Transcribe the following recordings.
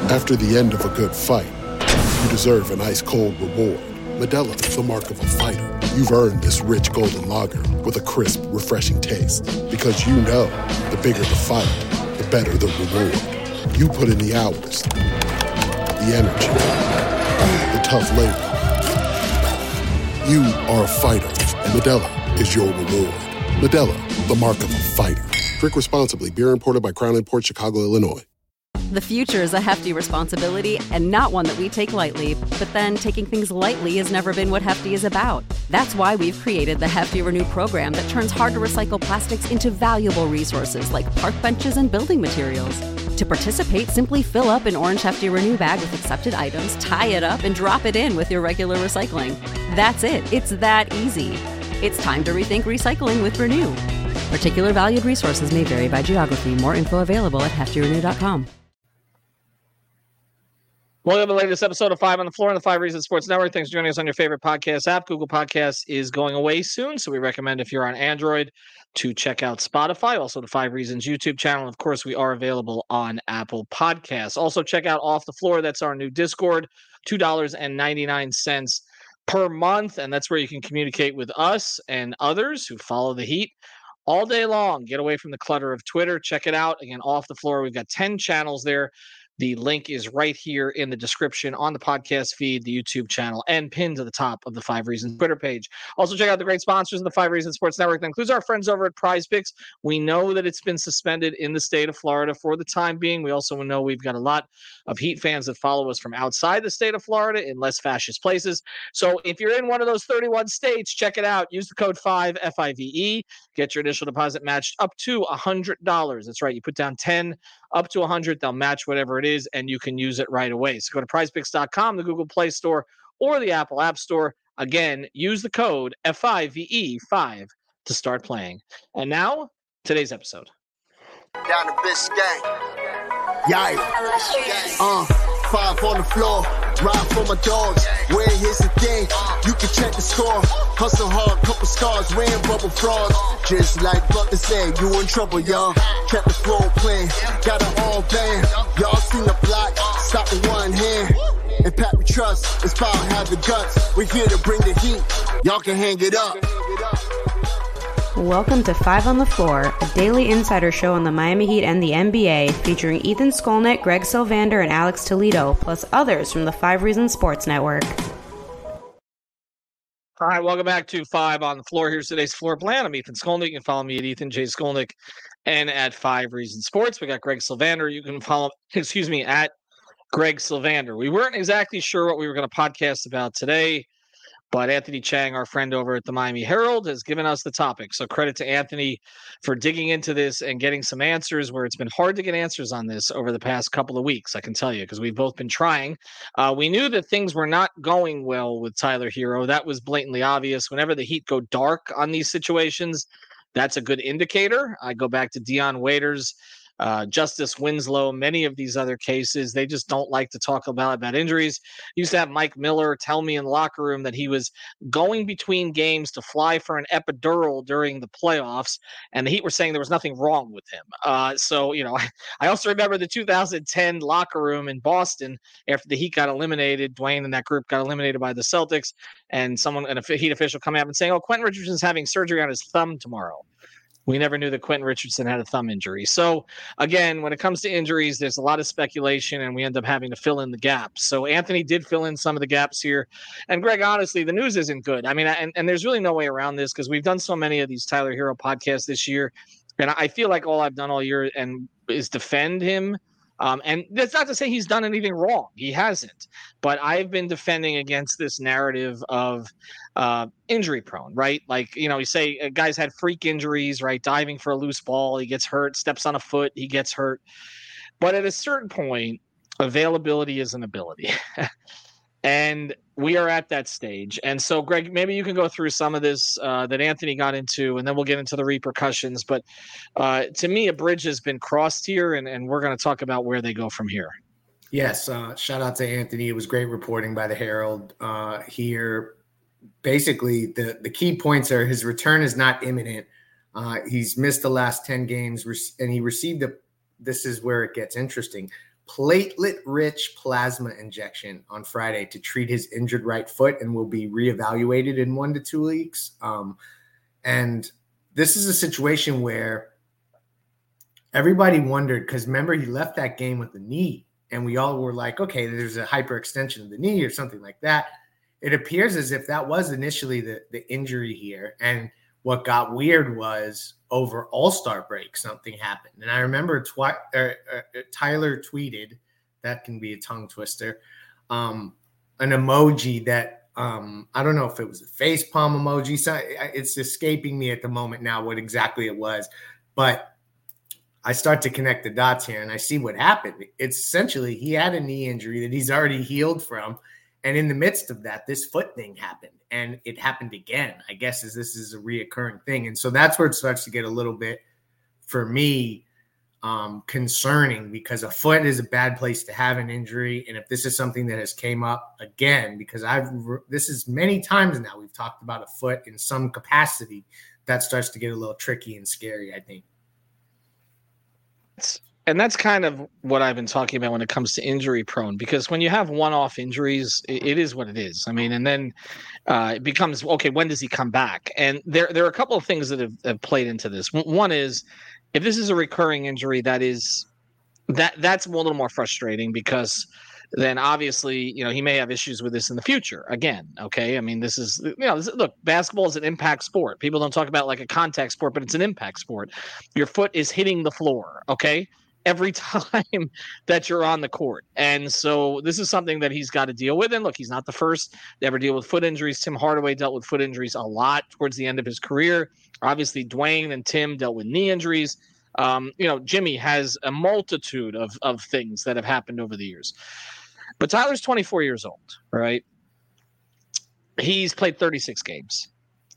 After the end of a good fight, you deserve an ice-cold reward. Modelo is the mark of a fighter. You've earned this rich golden lager with a crisp, refreshing taste. Because you know, the bigger the fight, the better the reward. You put in the hours, the energy, the tough labor. You are a fighter, and Modelo is your reward. Modelo, the mark of a fighter. Drink responsibly. Beer imported by Crown Imports, Chicago, Illinois. The future is a hefty responsibility and not one that we take lightly. But then taking things lightly has never been what Hefty is about. That's why we've created the Hefty Renew program that turns hard-to-recycle plastics into valuable resources like park benches and building materials. To participate, simply fill up an orange Hefty Renew bag with accepted items, tie it up, and drop it in with your regular recycling. That's it. It's that easy. It's time to rethink recycling with Renew. Particular valued resources may vary by geography. More info available at heftyrenew.com. Welcome to the latest episode of 5 on the Floor on the 5 Reasons Sports Network. Thanks for joining us on your favorite podcast app. Google Podcasts is going away soon, so we recommend if you're on Android to check out Spotify, also the 5 Reasons YouTube channel. Of course, we are available on Apple Podcasts. Also, check out Off the Floor. That's our new Discord, $2.99 per month, and that's where you can communicate with us and others who follow the Heat all day long. Get away from the clutter of Twitter. Check it out. Again, Off the Floor. We've got 10 channels there. The link is right here in the description on the podcast feed, the YouTube channel, and pinned to the top of the 5 Reasons Twitter page. Also, check out the great sponsors of the 5 Reasons Sports Network. That includes our friends over at Prize Picks. We know that it's been suspended in the state of Florida for the time being. We also know we've got a lot of Heat fans that follow us from outside the state of Florida in less fascist places. So if you're in one of those 31 states, check it out. Use the code 5, F-I-V-E. Get your initial deposit matched up to $100. That's right. You put down 10 up to 100, they'll match whatever it is, and you can use it right away. So go to prizepicks.com, the Google Play Store, or the Apple App Store. Again, use the code FIVE5 to start playing. And now, today's episode. Down the Biscayne. Yikes. 5 on the floor. Ride for my dogs. Where here's the thing. You can check the score. Hustle hard, couple scars, wearing bubble frogs. Just like Butler said, you in trouble, y'all. Kept the floor playing. Got it all band. Y'all seen the block. Stop with one hand. And Pat we trust. It's power, have the guts. We're here to bring the heat. Y'all can hang it up. Welcome to 5 on the Floor, a daily insider show on the Miami Heat and the NBA, featuring Ethan Skolnick, Greg Sylvander, and Alex Toledo, plus others from the 5 Reasons Sports Network. All right, welcome back to 5 on the Floor. Here's today's floor plan. I'm Ethan Skolnick. You can follow me at Ethan J. Skolnick and at 5 Reasons Sports. We got Greg Sylvander. You can follow, at Greg Sylvander. We weren't exactly sure what we were going to podcast about today, but Anthony Chang, our friend over at the Miami Herald, has given us the topic. So credit to Anthony for digging into this and getting some answers where it's been hard to get answers on this over the past couple of weeks, I can tell you, because we've both been trying. We knew that things were not going well with Tyler Herro. That was blatantly obvious. Whenever the Heat go dark on these situations, that's a good indicator. I go back to Dion Waiters, Justice Winslow, many of these other cases. They just don't like to talk about injuries. Used to have Mike Miller tell me in the locker room that he was going between games to fly for an epidural during the playoffs, and the Heat were saying there was nothing wrong with him. I also remember the 2010 locker room in Boston after the Heat got eliminated. Dwayne and that group got eliminated by the Celtics, and a Heat official coming up and saying, "Oh, Quentin Richardson's having surgery on his thumb tomorrow." We never knew that Quentin Richardson had a thumb injury. So, again, when it comes to injuries, there's a lot of speculation, and we end up having to fill in the gaps. So, Anthony did fill in some of the gaps here. And, Greg, honestly, the news isn't good. I mean, and there's really no way around this because we've done so many of these Tyler Herro podcasts this year. And I feel like all I've done all year is defend him. And that's not to say he's done anything wrong. He hasn't. But I've been defending against this narrative of injury prone, right? Like, you say guys had freak injuries, right? Diving for a loose ball, he gets hurt, steps on a foot, he gets hurt. But at a certain point, availability is an ability. And we are at that stage. And so, Greg, maybe you can go through some of this that Anthony got into, and then we'll get into the repercussions. But to me, a bridge has been crossed here, and we're going to talk about where they go from here. Yes. Shout out to Anthony. It was great reporting by the Herald here. Basically, the key points are his return is not imminent. He's missed the last 10 games, and he received this is where it gets interesting. platelet-rich plasma injection on Friday to treat his injured right foot and will be reevaluated in 1 to 2 weeks. And this is a situation where everybody wondered, because remember, he left that game with the knee, and we all were like, okay, there's a hyperextension of the knee or something like that. It appears as if that was initially the injury here. And what got weird was over All-Star break, something happened. And I remember Tyler tweeted, that can be a tongue twister, an emoji that I don't know if it was a face palm emoji. So it's escaping me at the moment now what exactly it was. But I start to connect the dots here and I see what happened. It's essentially he had a knee injury that he's already healed from. And in the midst of that, this foot thing happened, and it happened again, I guess, as this is a reoccurring thing. And so that's where it starts to get a little bit, for me, concerning, because a foot is a bad place to have an injury. And if this is something that has came up again, because this is many times now we've talked about a foot in some capacity, that starts to get a little tricky and scary, I think. And that's kind of what I've been talking about when it comes to injury prone, because when you have one-off injuries, it is what it is. I mean, and then it becomes, okay, when does he come back? And there are a couple of things that have played into this. One is, if this is a recurring injury, that's a little more frustrating, because then obviously, he may have issues with this in the future again. Okay. I mean, look, basketball is an impact sport. People don't talk about like a contact sport, but it's an impact sport. Your foot is hitting the floor. Okay. Every time that you're on the court. And so this is something that he's got to deal with. And look, he's not the first to ever deal with foot injuries. Tim Hardaway dealt with foot injuries a lot towards the end of his career. Obviously, Dwayne and Tim dealt with knee injuries. Jimmy has a multitude of things that have happened over the years. But Tyler's 24 years old, right? He's played 36 games.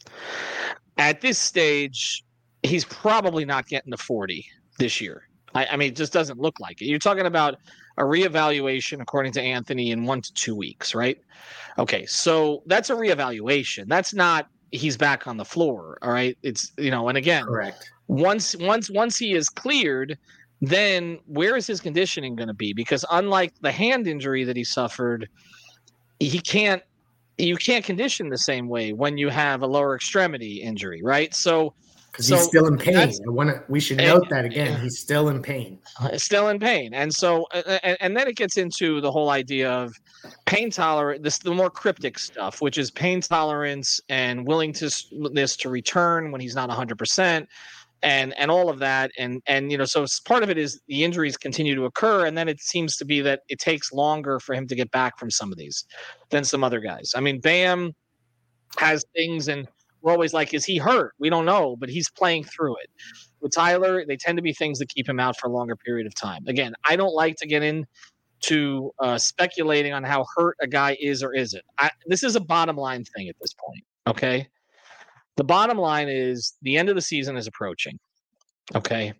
At this stage, he's probably not getting to 40 this year. I mean, it just doesn't look like it. You're talking about a reevaluation, according to Anthony, in 1 to 2 weeks, right? Okay, so that's a reevaluation. That's not he's back on the floor, all right? It's, and again, correct. Once he is cleared, then where is his conditioning going to be? Because unlike the hand injury that he suffered, you can't condition the same way when you have a lower extremity injury, right? So because he's still in pain. We should note that again. He's still in pain. Still in pain. And so, and then it gets into the whole idea of pain tolerance, the more cryptic stuff, which is pain tolerance and willingness to return when he's not 100%. And all of that. And so part of it is the injuries continue to occur. And then it seems to be that it takes longer for him to get back from some of these than some other guys. I mean, Bam has things, and we're always like, is he hurt? We don't know, but he's playing through it. With Tyler, they tend to be things that keep him out for a longer period of time. Again, I don't like to get into speculating on how hurt a guy is or isn't. This is a bottom line thing at this point, okay? The bottom line is the end of the season is approaching, okay?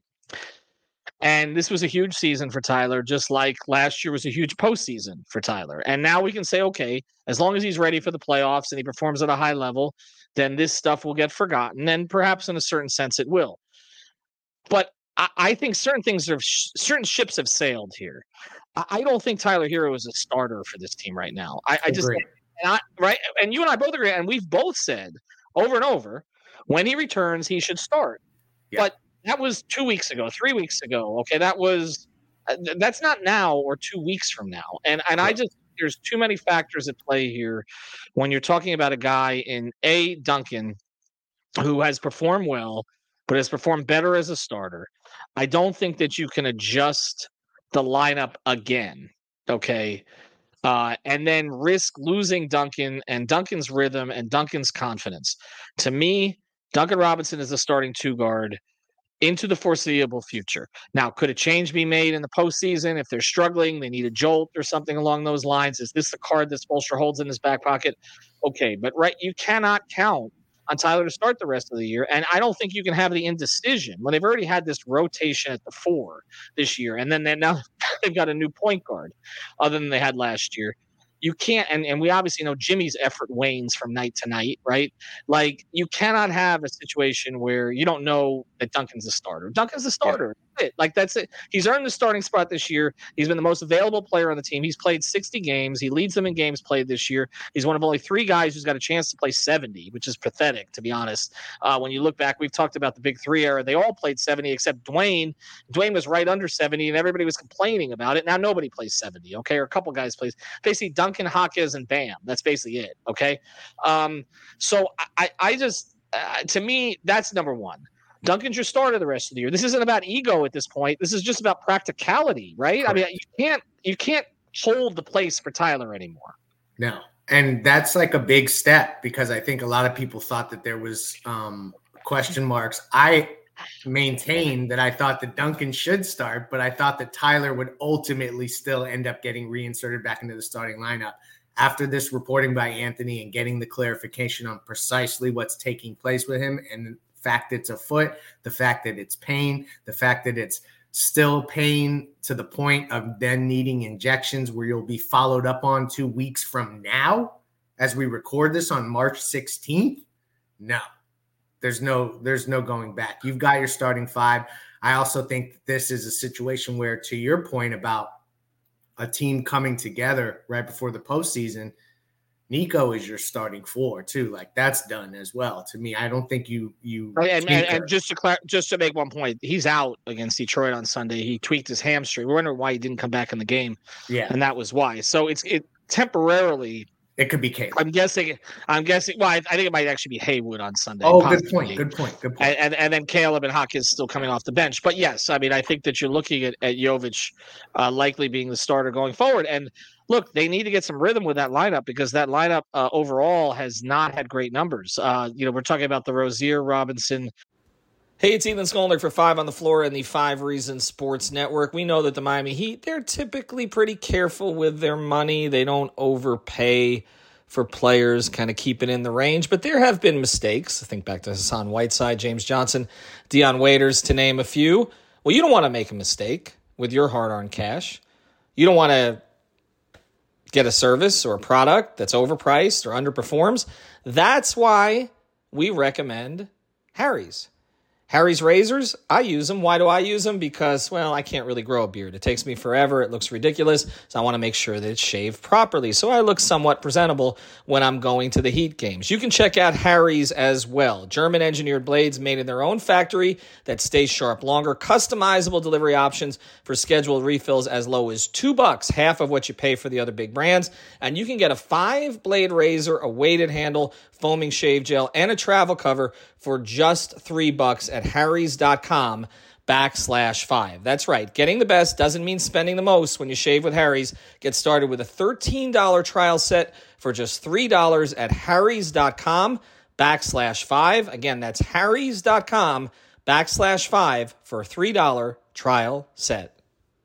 And this was a huge season for Tyler, just like last year was a huge postseason for Tyler. And now we can say, okay, as long as he's ready for the playoffs and he performs at a high level, then this stuff will get forgotten. And perhaps in a certain sense it will. But I think certain ships have sailed here. I don't think Tyler Hero is a starter for this team right now. I just agree. Right. And you and I both agree. And we've both said over and over, when he returns, he should start. Yeah. But that was 2 weeks ago, 3 weeks ago. Okay, that's not now or 2 weeks from now. And I just, there's too many factors at play here when you're talking about a guy in Duncan, who has performed well, but has performed better as a starter. I don't think that you can adjust the lineup again. Okay. And then risk losing Duncan and Duncan's rhythm and Duncan's confidence. To me, Duncan Robinson is the starting 2 guard into the foreseeable future. Now, could a change be made in the postseason if they're struggling, they need a jolt or something along those lines? Is this the card that Spoelstra holds in his back pocket? Okay, but you cannot count on Tyler to start the rest of the year, and I don't think you can have the indecision when they've already had this rotation at the 4 this year, and then now they've got a new point guard other than they had last year. you can't, and we obviously know Jimmy's effort wanes from night to night, right? Like, you cannot have a situation where you don't know that Duncan's the starter. Duncan's the starter. Yeah. Like, that's it. He's earned the starting spot this year. He's been the most available player on the team. He's played 60 games. He leads them in games played this year. He's one of only 3 guys who's got a chance to play 70, which is pathetic, to be honest. When you look back, we've talked about the Big Three era. They all played 70 except Dwayne. Dwayne was right under 70, and everybody was complaining about it. Now nobody plays 70, okay? Or a couple guys plays. Basically, Duncan, Hawkes, and Bam. That's basically it, okay? So I just, to me, that's number one. Duncan's your starter the rest of the year. This isn't about ego at this point. This is just about practicality, right? Correct. I mean, you can't hold the place for Tyler anymore. No. And that's like a big step, because I think a lot of people thought that there was question marks. I maintain that I thought that Duncan should start, but I thought that Tyler would ultimately still end up getting reinserted back into the starting lineup. After this reporting by Anthony and getting the clarification on precisely what's taking place with him, and the fact it's a foot, the fact that it's pain, the fact that it's still pain to the point of then needing injections where you'll be followed up on 2 weeks from now as we record this on March 16th. No, there's no going back. You've got your starting 5. I also think this is a situation where, to your point about a team coming together right before the postseason, Nico is your starting 4 too. Like, that's done as well. To me, I don't think you. And just to make one point, he's out against Detroit on Sunday. He tweaked his hamstring. We're wondering why he didn't come back in the game. Yeah, and that was why. So it temporarily. It could be Caleb. I'm guessing. Well, I think it might actually be Haywood on Sunday. Oh, possibly. Good point. And then Caleb and Hawkes still coming off the bench. But yes, I mean, I think that you're looking at Jovic likely being the starter going forward. And look, they need to get some rhythm with that lineup, because that lineup overall has not had great numbers. We're talking about the Rozier, Robinson. Hey, it's Ethan Skolnick for 5 on the Floor and the 5 Reasons Sports Network. We know that the Miami Heat, they're typically pretty careful with their money. They don't overpay for players, kind of keep it in the range. But there have been mistakes. I think back to Hassan Whiteside, James Johnson, Dion Waiters, to name a few. Well, you don't want to make a mistake with your hard-earned cash. You don't want to get a service or a product that's overpriced or underperforms. That's why we recommend Harry's. Harry's razors, I use them. Why do I use them? Because, well, I can't really grow a beard. It takes me forever. It looks ridiculous. So I want to make sure that it's shaved properly, so I look somewhat presentable when I'm going to the Heat games. You can check out Harry's as well. German-engineered blades made in their own factory that stay sharp longer. Customizable delivery options for scheduled refills as low as $2, half of what you pay for the other big brands. And you can get a 5-blade razor, a weighted handle, foaming shave gel, and a travel cover for just $3 at harrys.com/5. That's right. Getting the best doesn't mean spending the most when you shave with Harry's. Get started with a $13 trial set for just $3 at harrys.com/5. Again, that's harrys.com/5 for a $3 trial set.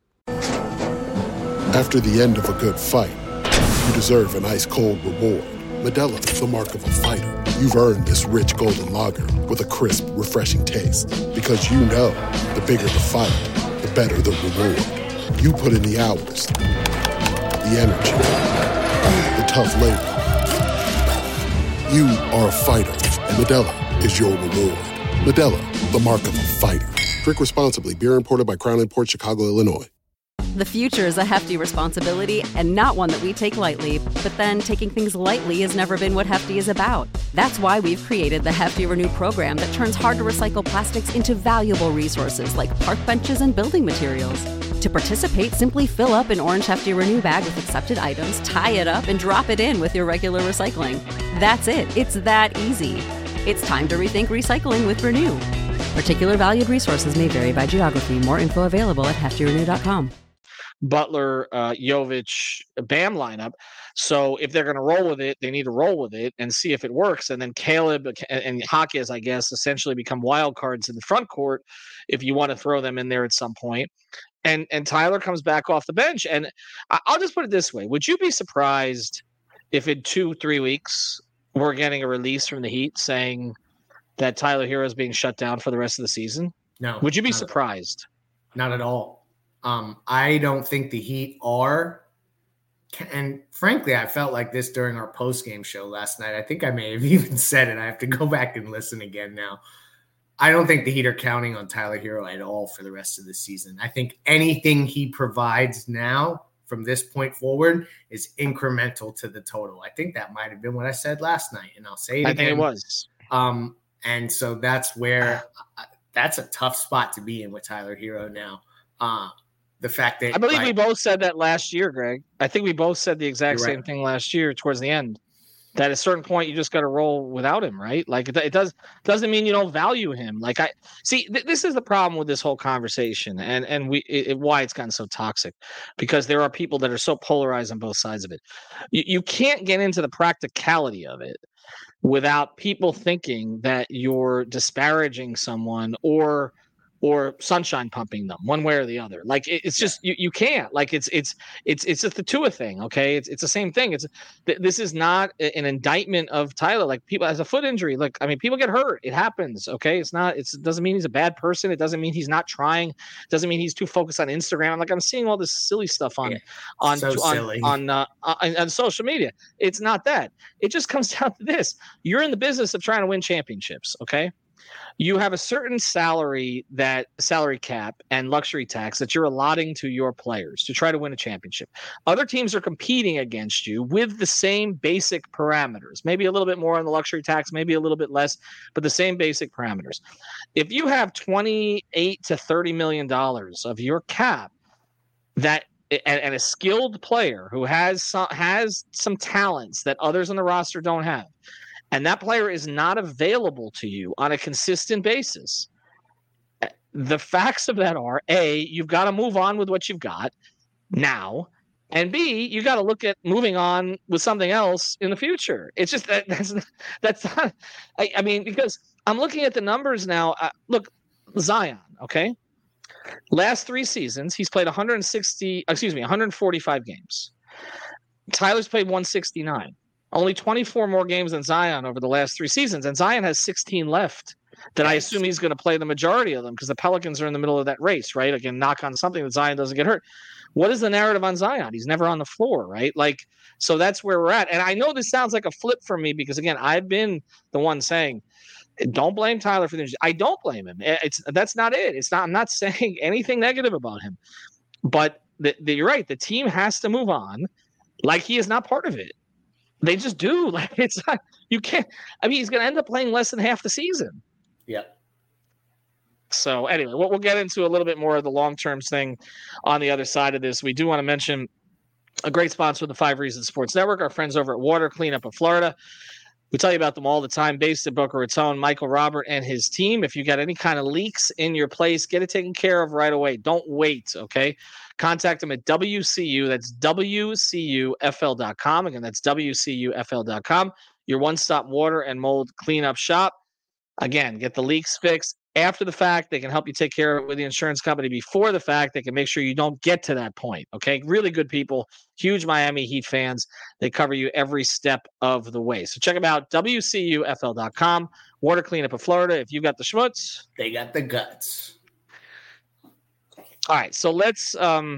After the end of a good fight, you deserve an ice-cold reward. Modelo, the mark of a fighter. You've earned this rich golden lager with a crisp, refreshing taste. Because you know, the bigger the fight, the better the reward. You put in the hours, the energy, the tough labor. You are a fighter, and Modelo is your reward. Modelo, the mark of a fighter. Drink responsibly. Beer imported by Crown Imports, Chicago, Illinois. The future is a hefty responsibility and not one that we take lightly. But then taking things lightly has never been what Hefty is about. That's why we've created the Hefty Renew program that turns hard-to-recycle plastics into valuable resources like park benches and building materials. To participate, simply fill up an orange Hefty Renew bag with accepted items, tie it up, and drop it in with your regular recycling. That's it. It's that easy. It's time to rethink recycling with Renew. Particular valued resources may vary by geography. More info available at heftyrenew.com. Butler, Jovic, Bam lineup. So if they're going to roll with it, they need to roll with it and see if it works. And then Caleb and Hawkes, I guess, essentially become wild cards in the front court if you want to throw them in there at some point. And Tyler comes back off the bench. And I'll just put it this way. Would you be surprised if in 2-3 weeks we're getting a release from the Heat saying that Tyler Hero is being shut down for the rest of the season? No. Would you be surprised? Not at all. I don't think the Heat are And frankly, I felt like this during our post-game show last night. I think I may have even said it. I have to go back and listen again now. I don't think the Heat are counting on Tyler Herro at all for the rest of the season. I think anything he provides now from this point forward is incremental to the total. I think that might have been what I said last night, and I'll say it again. I think it was. And so that's where that's a tough spot to be in with Tyler Herro now. The fact that I believe we both said that last year, Greg. I think we both said the exact same thing last year towards the end. That at a certain point you just got to roll without him, right? Like it doesn't mean you don't value him. Like this is the problem with this whole conversation, and why it's gotten so toxic, because there are people that are so polarized on both sides of it. You can't get into the practicality of it without people thinking that you're disparaging someone or sunshine pumping them one way or the other. Like it's just you can't. Like it's just the Tua thing. Okay, it's the same thing. This is not an indictment of Tyler. Like people has a foot injury. Like I mean, people get hurt. It happens. Okay, it doesn't mean he's a bad person. It doesn't mean he's not trying. It doesn't mean he's too focused on Instagram. Like I'm seeing all this silly stuff on social media. It's not that. It just comes down to this. You're in the business of trying to win championships. Okay. You have a certain salary cap and luxury tax that you're allotting to your players to try to win a championship. Other teams are competing against you with the same basic parameters, maybe a little bit more on the luxury tax, maybe a little bit less, but the same basic parameters. If you have $28 to $30 million of your cap and a skilled player who has some talents that others on the roster don't have, and that player is not available to you on a consistent basis, the facts of that are, A, you've got to move on with what you've got now, and B, you got to look at moving on with something else in the future. It's just that's not. I mean, because I'm looking at the numbers now. Look, Zion, okay? Last 3 seasons, he's played 145 games. Tyler's played 169. Only 24 more games than Zion over the last 3 seasons. And Zion has 16 left that I assume he's going to play the majority of them because the Pelicans are in the middle of that race, right? Again, knock on something that Zion doesn't get hurt. What is the narrative on Zion? He's never on the floor, right? Like, so that's where we're at. And I know this sounds like a flip for me because, again, I've been the one saying, don't blame Tyler for the injury. I don't blame him. That's not it. I'm not saying anything negative about him. But you're right. The team has to move on like he is not part of it. They just do. Like it's not, you can't. I mean, he's going to end up playing less than half the season. Yeah. So anyway, we'll get into a little bit more of the long-term thing on the other side of this. We do want to mention a great sponsor of the 5 Reasons Sports Network, our friends over at Water Cleanup of Florida. We tell you about them all the time, based in Boca Raton. Michael Robert and his team. If you got any kind of leaks in your place, get it taken care of right away. Don't wait, okay? Contact them at WCU. That's WCUFL.com. Again, that's WCUFL.com. Your one-stop water and mold cleanup shop. Again, get the leaks fixed after the fact. They can help you take care of it with the insurance company before the fact. They can make sure you don't get to that point, okay? Really good people, huge Miami Heat fans. They cover you every step of the way. So check them out, WCUFL.com. Water Cleanup of Florida. If you got the schmutz, they got the guts. All right, so let's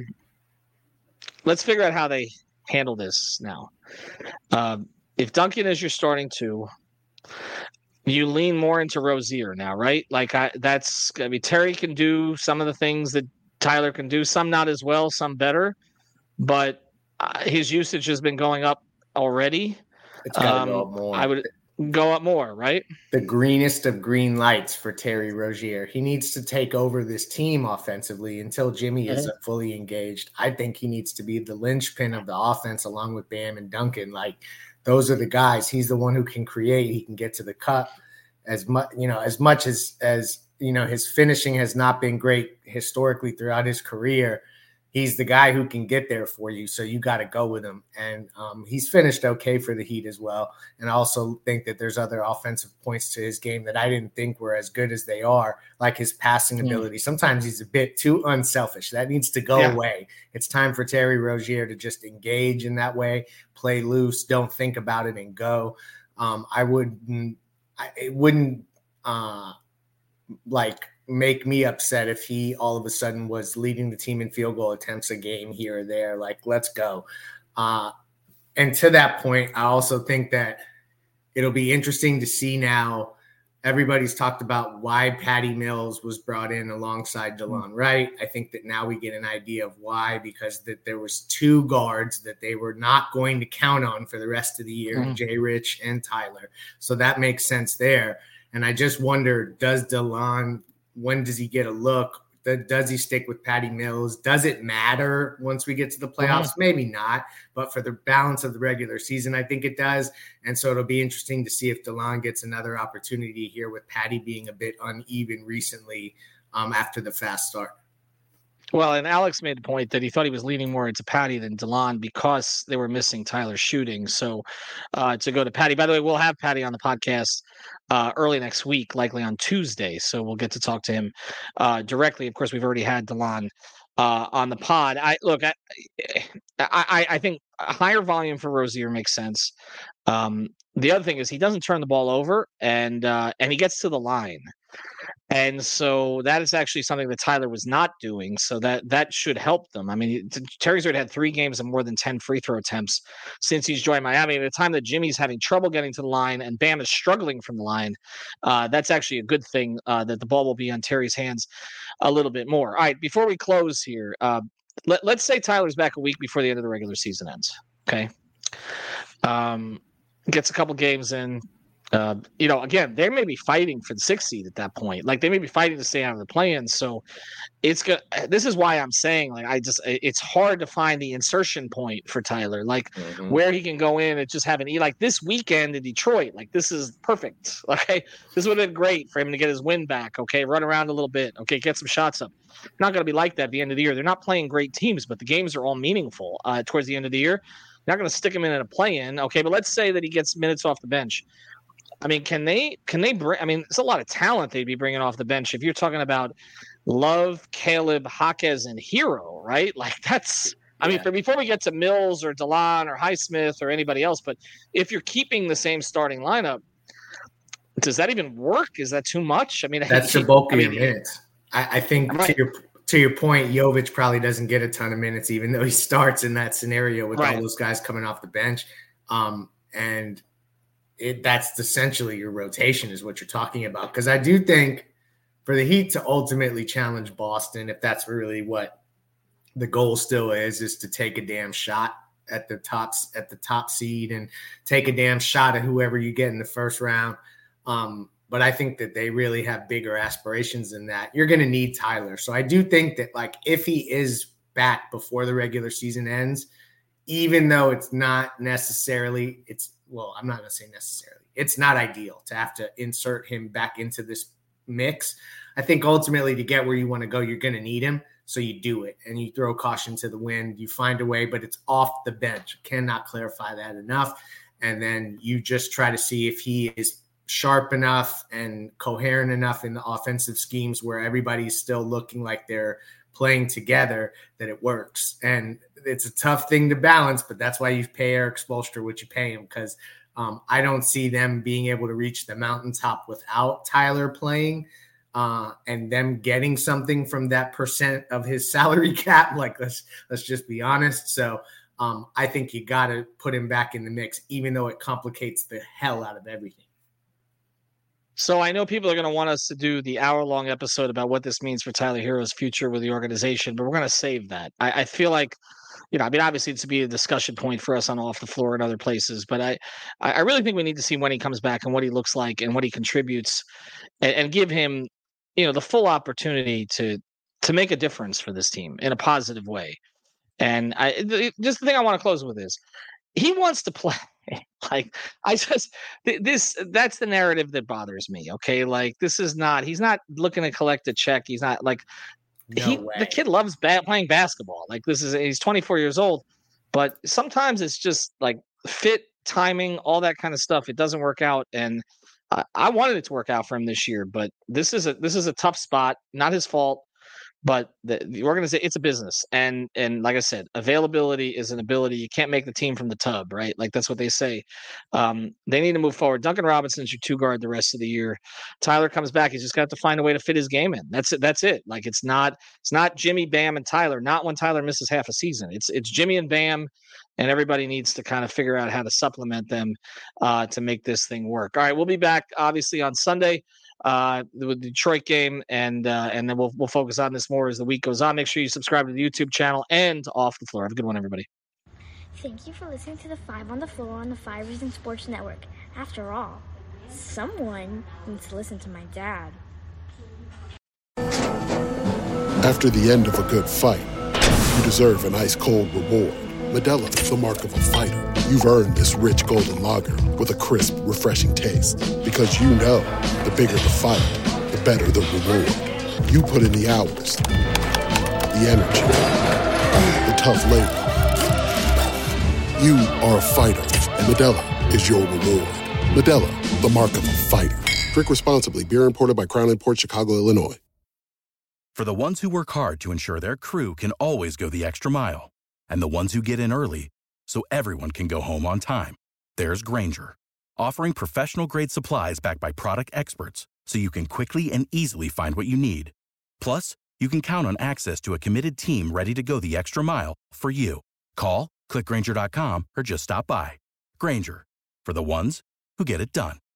figure out how they handle this now. If Duncan is your starting 2, you lean more into Rozier now, right? Like Terry can do some of the things that Tyler can do, some not as well, some better, but his usage has been going up already. It's got to go up more. I would go up more, right? The greenest of green lights for Terry Rozier. He needs to take over this team offensively until Jimmy is fully engaged. I think he needs to be the linchpin of the offense along with Bam and Duncan. Like, those are the guys. He's the one who can create. He can get to the cup as much as his finishing has not been great historically throughout his career. He's the guy who can get there for you. So you got to go with him. And he's finished okay for the Heat as well. And I also think that there's other offensive points to his game that I didn't think were as good as they are, like his passing ability. Sometimes he's a bit too unselfish. That needs to go away. It's time for Terry Rozier to just engage in that way, play loose, don't think about it and go. It wouldn't make me upset if he all of a sudden was leading the team in field goal attempts a game here or there. Like, let's go. And to that point, I also think that it'll be interesting to see now. Everybody's talked about why Patty Mills was brought in alongside DeLon Wright. I think that now we get an idea of why, because that there was two guards that they were not going to count on for the rest of the year, Jay Rich and Tyler. So that makes sense there. And I just wonder, does DeLon, when does he get a look? Does he stick with Patty Mills? Does it matter once we get to the playoffs? Maybe not, but for the balance of the regular season, I think it does. And so it'll be interesting to see if DeLon gets another opportunity here with Patty being a bit uneven recently after the fast start. Well, and Alex made the point that he thought he was leaning more into Patty than DeLon because they were missing Tyler's shooting. So to go to Patty, by the way, we'll have Patty on the podcast early next week, likely on Tuesday. So we'll get to talk to him directly. Of course, we've already had DeLon on the pod. I think a higher volume for Rozier makes sense. The other thing is he doesn't turn the ball over and he gets to the line. And so that is actually something that Tyler was not doing. So that should help them. I mean, Terry's already had 3 games of more than 10 free throw attempts since he's joined Miami. At a time that Jimmy's having trouble getting to the line and Bam is struggling from the line, that's actually a good thing that the ball will be on Terry's hands a little bit more. All right, before we close here, let's say Tyler's back a week before the end of the regular season ends. Okay. Gets a couple games in. Again, they may be fighting for the 6th seed at that point. Like they may be fighting to stay out of the play-in. So it's good. This is why I'm saying, it's hard to find the insertion point for Tyler, where he can go in and just have like this weekend in Detroit. Like this is perfect. Okay. This would have been great for him to get his win back. Okay. Run around a little bit. Okay. Get some shots up. Not going to be like that at the end of the year. They're not playing great teams, but the games are all meaningful towards the end of the year. Not going to stick him in a play-in. Okay. But let's say that he gets minutes off the bench. I mean, can they bring? I mean, it's a lot of talent they'd be bringing off the bench. If you're talking about Love, Caleb, Jaquez, and Hero, right? Like that's. I mean, before we get to Mills or DeLon or Highsmith or anybody else, but if you're keeping the same starting lineup, does that even work? Is that too much? I mean, that's the bulk of your minutes. I think to your point, Jovic probably doesn't get a ton of minutes, even though he starts in that scenario with all those guys coming off the bench, and. That's essentially your rotation is what you're talking about. Because I do think for the Heat to ultimately challenge Boston, if that's really what the goal still is to take a damn shot at the top seed and take a damn shot at whoever you get in the first round. But I think that they really have bigger aspirations than that. You're going to need Tyler. So I do think that if he is back before the regular season ends, even though it's not necessarily I'm not going to say necessarily. It's not ideal to have to insert him back into this mix. I think ultimately to get where you want to go, you're going to need him. So you do it and you throw caution to the wind. You find a way, but it's off the bench. Cannot clarify that enough. And then you just try to see if he is sharp enough and coherent enough in the offensive schemes where everybody's still looking like they're playing together, that it works. And it's a tough thing to balance, but that's why you pay Eric Spoelstra what you pay him, because I don't see them being able to reach the mountaintop without Tyler playing and them getting something from that percent of his salary cap. Let's just be honest. So I think you got to put him back in the mix, even though it complicates the hell out of everything. So I know people are going to want us to do the hour-long episode about what this means for Tyler Hero's future with the organization, but we're going to save that. I feel like, obviously it's to be a discussion point for us on Off the Floor and other places, but I really think we need to see when he comes back and what he looks like and what he contributes and give him, the full opportunity to make a difference for this team in a positive way. And just the thing I want to close with is he wants to play. That's the narrative that bothers me. Okay. He's not looking to collect a check. He's not the kid loves playing basketball. He's 24 years old, but sometimes it's just fit, timing, all that kind of stuff. It doesn't work out. And I wanted it to work out for him this year, but this is a tough spot, not his fault. But the organization, it's a business, and like I said, availability is an ability. You can't make the team from the tub, right? Like that's what they say. They need to move forward. Duncan Robinson is your 2 guard the rest of the year. Tyler comes back. He's just got to find a way to fit his game in. That's it. That's it. Like it's not Jimmy, Bam, and Tyler. Not when Tyler misses half a season. It's Jimmy and Bam, and everybody needs to kind of figure out how to supplement them to make this thing work. All right, we'll be back obviously on Sunday with the Detroit game, and then we'll focus on this more as the week goes on. Make sure you subscribe to the YouTube channel and Off the Floor. Have a good one, everybody. Thank you for listening to the 5 on the Floor on the 5 Reasons Sports Network. After all, someone needs to listen to my dad. After the end of a good fight, you deserve an ice-cold reward. Modelo is the mark of a fighter. You've earned this rich golden lager with a crisp, refreshing taste. Because you know, the bigger the fight, the better the reward. You put in the hours, the energy, the tough labor. You are a fighter, and Modelo is your reward. Modelo, the mark of a fighter. Drink responsibly. Beer imported by Crown Imports, Chicago, Illinois. For the ones who work hard to ensure their crew can always go the extra mile, and the ones who get in early so everyone can go home on time, there's Grainger, offering professional-grade supplies backed by product experts so you can quickly and easily find what you need. Plus, you can count on access to a committed team ready to go the extra mile for you. Call, click Grainger.com, or just stop by. Grainger, for the ones who get it done.